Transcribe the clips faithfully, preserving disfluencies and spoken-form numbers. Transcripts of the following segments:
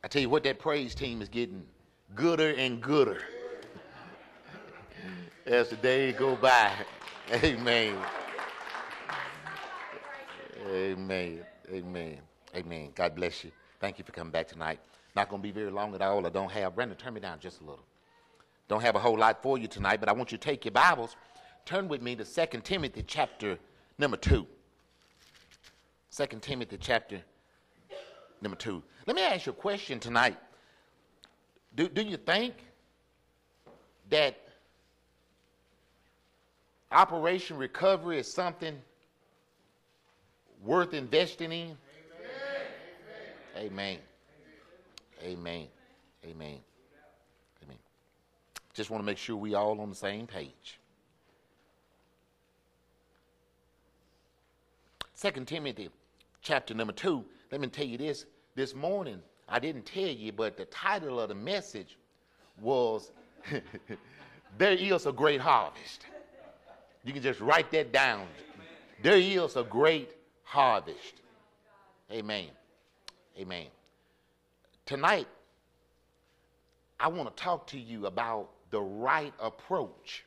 I tell you what, that praise team is getting gooder and gooder as the days go by. Amen. Amen. Amen. Amen. God bless you. Thank you for coming back tonight. Not going to be very long at all. I don't have, Brandon, turn me down just a little. Don't have a whole lot for you tonight, but I want you to take your Bibles, turn with me to Second Timothy chapter number two. Second Timothy chapter number two. Let me ask you a question tonight. Do, do you think that Operation Recovery is something worth investing in? Amen. Amen. Amen. Amen. Amen. Just want to make sure we all on the same page. Second Timothy chapter number two. Let me tell you this. This morning, I didn't tell you, but the title of the message was There is a Great Harvest. You can just write that down. There is a great harvest. Amen. Amen. Tonight, I want to talk to you about the right approach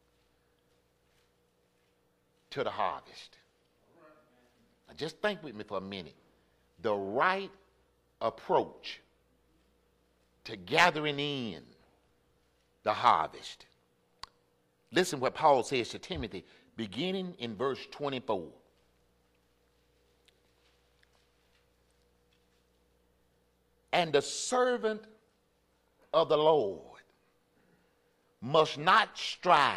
to the harvest. Now just think with me for a minute. The right approach to gathering in the harvest. Listen what Paul says to Timothy, beginning in verse twenty-four. And the servant of the Lord must not strive,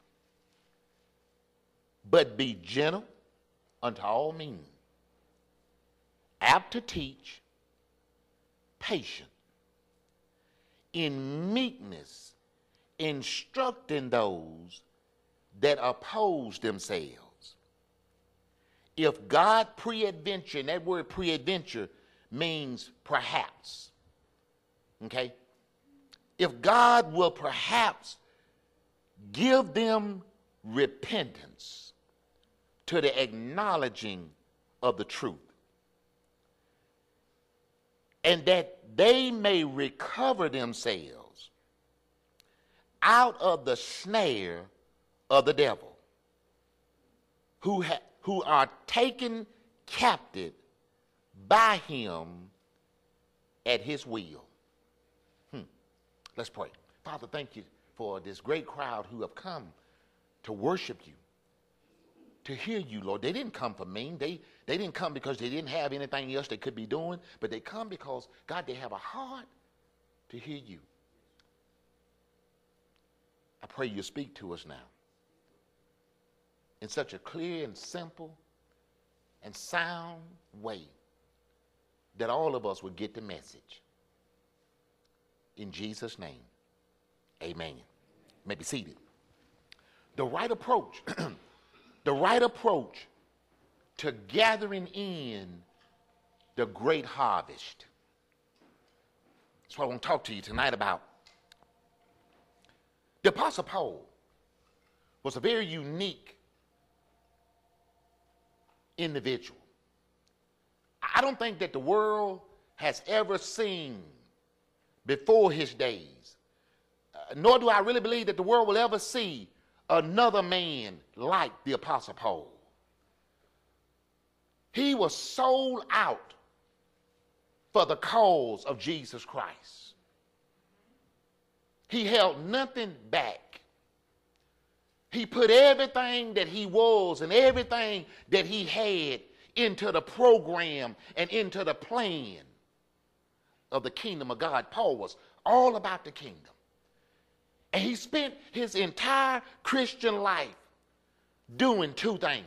but be gentle unto all men, apt to teach, patient, in meekness, instructing those that oppose themselves. If God peradventure, and that word peradventure means perhaps, okay? If God will perhaps give them repentance to the acknowledging of the truth, and that they may recover themselves out of the snare of the devil, who, ha- who are taken captive by him at his will. Hmm. Let's pray. Father, thank you for this great crowd who have come to worship you, to hear you, Lord. They didn't come for me. They, they didn't come because they didn't have anything else they could be doing, but they come because, God, they have a heart to hear you. I pray you speak to us now in such a clear and simple and sound way that all of us would get the message. In Jesus' name, amen. You may be seated. The right approach, the right approach to gathering in the great harvest. That's what I want to talk to you tonight about. The Apostle Paul was a very unique individual. I don't think that the world has ever seen before his days, uh, nor do I really believe that the world will ever see another man like the Apostle Paul. He was sold out for the cause of Jesus Christ. He held nothing back. He put everything that he was and everything that he had into the program and into the plan of the kingdom of God. Paul was all about the kingdom. And he spent his entire Christian life doing two things.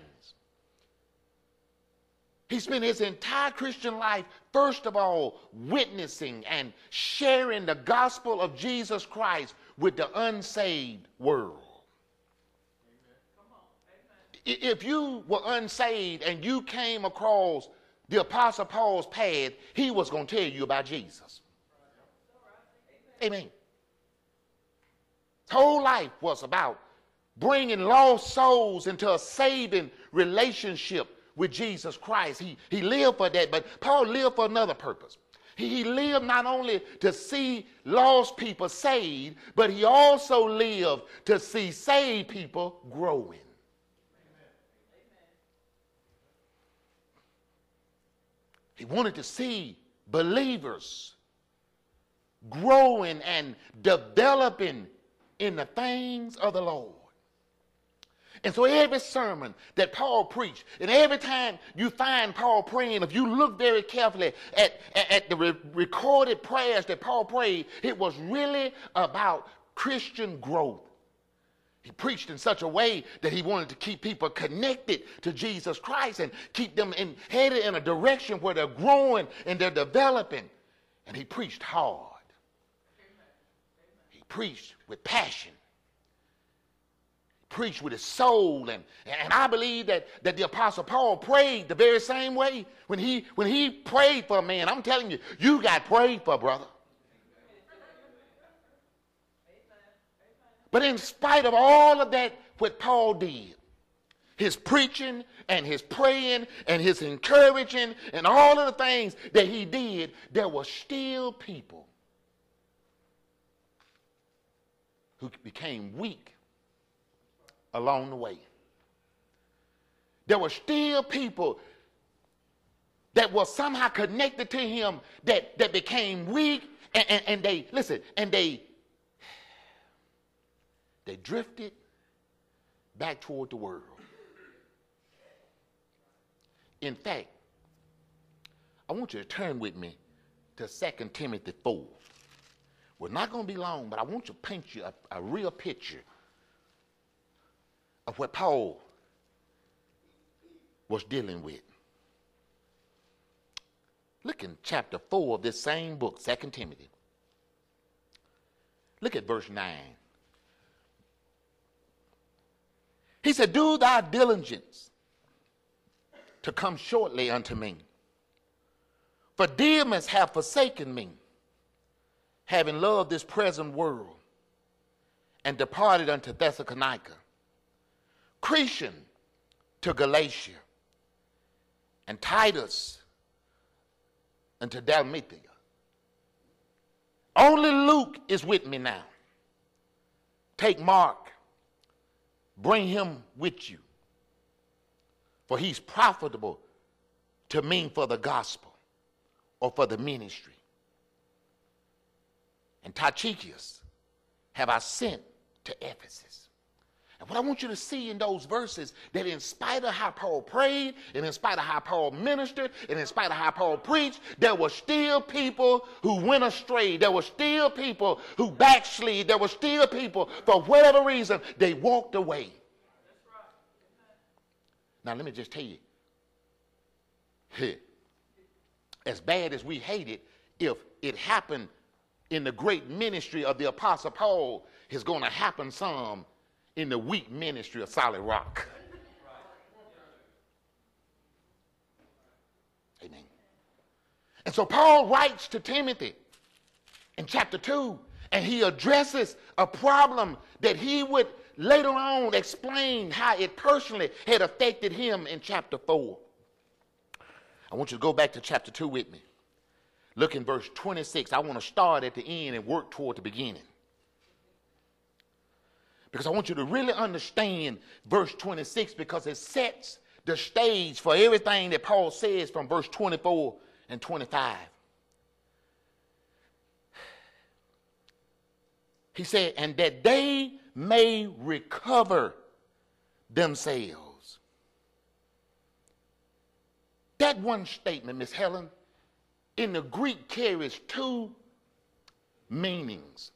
He spent his entire Christian life, first of all, witnessing and sharing the gospel of Jesus Christ with the unsaved world. If you were unsaved and you came across the Apostle Paul's path, he was going to tell you about Jesus. Amen. His whole life was about bringing lost souls into a saving relationship with Jesus Christ. He, he lived for that, but Paul lived for another purpose. He, he lived not only to see lost people saved, but he also lived to see saved people growing. He wanted to see believers growing and developing in the things of the Lord. And so every sermon that Paul preached, and every time you find Paul praying, if you look very carefully at, at, at the re- recorded prayers that Paul prayed, it was really about Christian growth. He preached in such a way that he wanted to keep people connected to Jesus Christ and keep them in, headed in a direction where they're growing and they're developing. And he preached hard. He preached with passion. He preached with his soul. And, and I believe that, that the Apostle Paul prayed the very same way. When he, when he prayed for a man, I'm telling you, you got prayed for, brother. But in spite of all of that, what Paul did, his preaching and his praying and his encouraging and all of the things that he did, there were still people who became weak along the way. There were still people that were somehow connected to him that, that became weak and, and, and they, listen, and they They drifted back toward the world. In fact, I want you to turn with me to Second Timothy four. We're not going to be long, but I want you to paint you a, a real picture of what Paul was dealing with. Look in chapter four of this same book, Second Timothy. Look at verse nine. He said, do thy diligence to come shortly unto me. For Demas hath forsaken me, having loved this present world, and departed unto Thessalonica. Crescens to Galatia, and Titus unto Dalmatia. Only Luke is with me now. Take Mark. Bring him with you, for he's profitable to me for the gospel or for the ministry. And Tychicus have I sent to Ephesus. And what I want you to see in those verses, that in spite of how Paul prayed, and in spite of how Paul ministered, and in spite of how Paul preached, there were still people who went astray. There were still people who backslid. There were still people, for whatever reason, they walked away. Now, let me just tell you, as bad as we hate it, if it happened in the great ministry of the Apostle Paul, it's going to happen some in the weak ministry of Solid Rock. Amen. And so Paul writes to Timothy in chapter two, and he addresses a problem that he would later on explain how it personally had affected him in chapter four. I want you to go back to chapter two with me. Look in verse twenty-six. I want to start at the end and work toward the beginning, because I want you to really understand verse twenty-six, because it sets the stage for everything that Paul says from verse twenty-four and twenty-five. He said, and that they may recover themselves. That one statement, Miss Helen, in the Greek carries two meanings.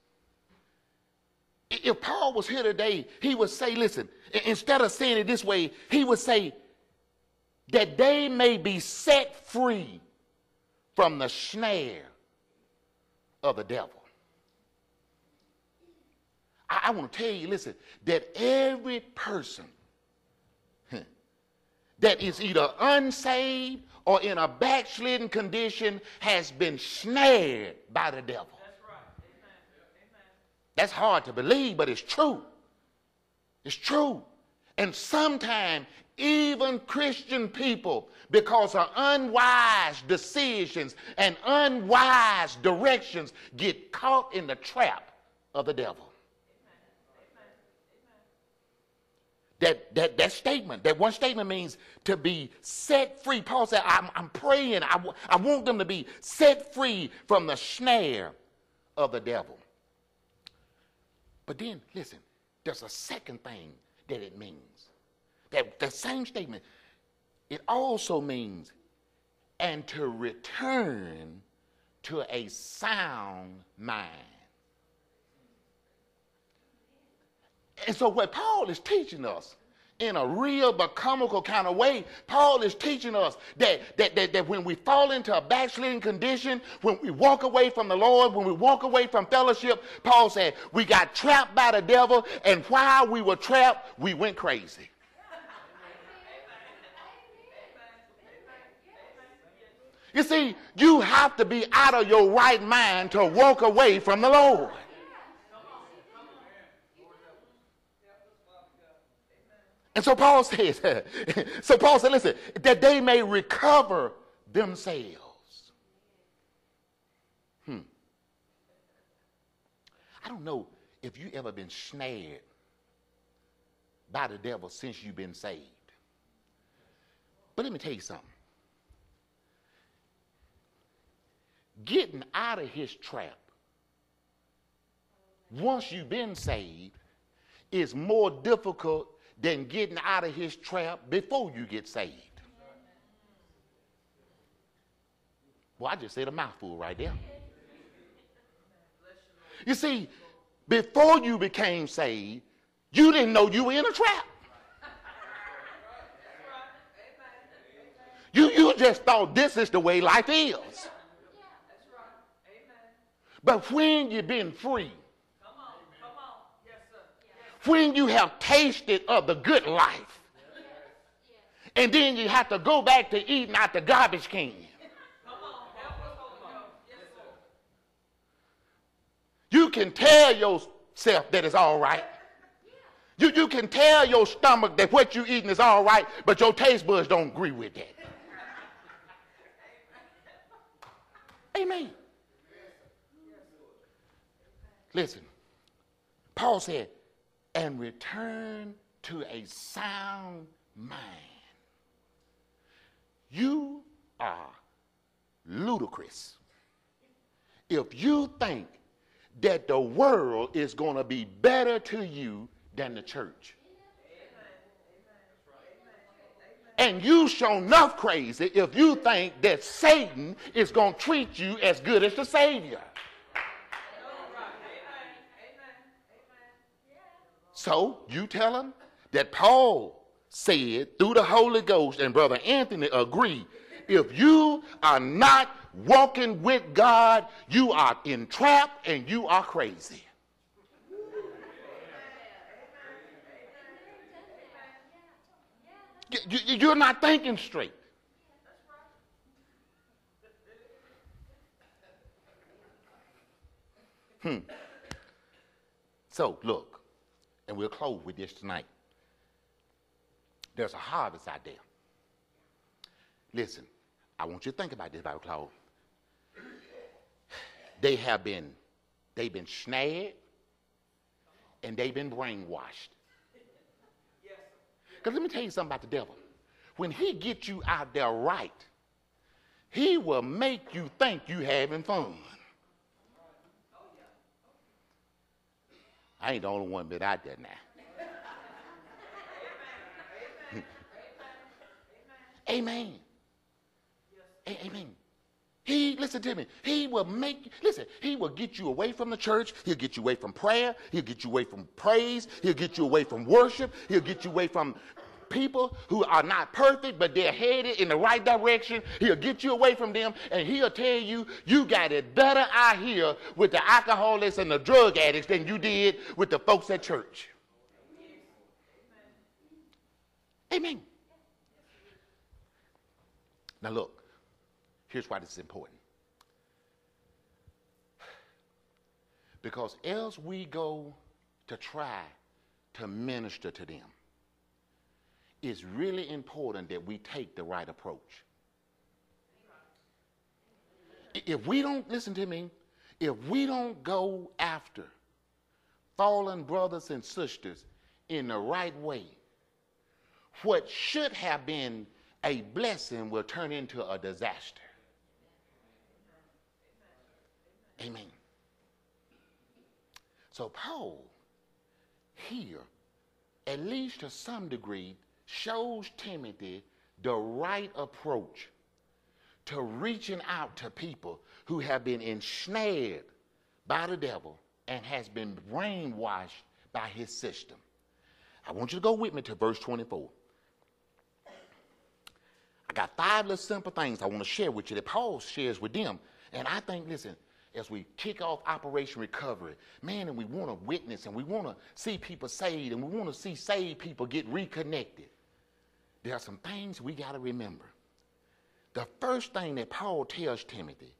If Paul was here today, he would say, listen, instead of saying it this way, he would say that they may be set free from the snare of the devil. I, I want to tell you, listen, that every person that is either unsaved or in a backslidden condition has been snared by the devil. That's right. Amen. Amen. That's hard to believe, but it's true. It's true. And sometimes even Christian people, because of unwise decisions and unwise directions, get caught in the trap of the devil. That, that, that statement, that one statement means to be set free. Paul said, I'm, I'm praying, I, I want them to be set free from the snare of the devil. But then, listen, there's a second thing that it means. That, that same statement, it also means, and to return to a sound mind. And so what Paul is teaching us in a real but comical kind of way, Paul is teaching us that, that, that, that when we fall into a backsliding condition, when we walk away from the Lord, when we walk away from fellowship, Paul said we got trapped by the devil, and while we were trapped, we went crazy. You see, you have to be out of your right mind to walk away from the Lord. And so Paul says, so Paul said, listen, that they may recover themselves. Hmm. I don't know if you ever been snared by the devil since you've been saved. But let me tell you something. Getting out of his trap once you've been saved is more difficult than getting out of his trap before you get saved. Well, I just said a mouthful right there. You see, before you became saved, you didn't know you were in a trap. You, you just thought this is the way life is. But when you've been free, when you have tasted of the good life, and then you have to go back to eating out the garbage can. You can tell yourself that it's all right. You, you can tell your stomach that what you're eating is all right, but your taste buds don't agree with that. Amen. Listen, Paul said, and return to a sound mind. You are ludicrous if you think that the world is going to be better to you than the church. And you show enough crazy if you think that Satan is going to treat you as good as the Savior. So you tell him that Paul said through the Holy Ghost, and Brother Anthony agreed, if you are not walking with God, you are entrapped and you are crazy. You're not thinking straight. Hmm. So look. And we'll close with this tonight. There's a harvest out there. Listen, I want you to think about this before we close. They have been, they've been snared and they've been brainwashed. Because let me tell you something about the devil. When he gets you out there right, he will make you think you having fun. I ain't the only one bit out there now. Amen. Amen. Amen. He, listen to me, he will make, listen, he will get you away from the church. He'll get you away from prayer. He'll get you away from praise. He'll get you away from worship. He'll get you away from people who are not perfect, but they're headed in the right direction. He'll get you away from them, and he'll tell you, you got it better out here with the alcoholics and the drug addicts than you did with the folks at church. Amen. Now look, here's why this is important. Because else we go to try to minister to them. it's really important that we take the right approach. If we don't, listen to me, if we don't go after fallen brothers and sisters in the right way, what should have been a blessing will turn into a disaster. Amen. So Paul here, at least to some degree, shows Timothy the right approach to reaching out to people who have been ensnared by the devil and has been brainwashed by his system. I want you to go with me to verse twenty-four. I got five little simple things I want to share with you that Paul shares with them. And I think, listen, as we kick off Operation Recovery, man, and we want to witness and we want to see people saved and we want to see saved people get reconnected. There are some things we got to remember. The first thing that Paul tells Timothy